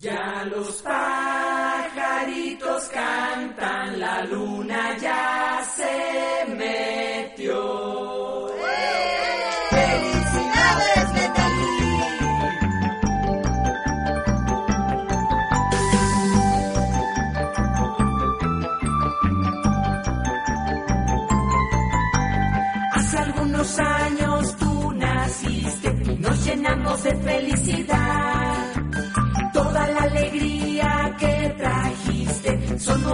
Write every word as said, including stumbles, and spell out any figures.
Ya los pajaritos cantan, la luna ya se metió. ¡Felicidades, Netalie! Hace algunos años tú naciste y nos llenamos de felicidad. Toda la alegría que trajiste son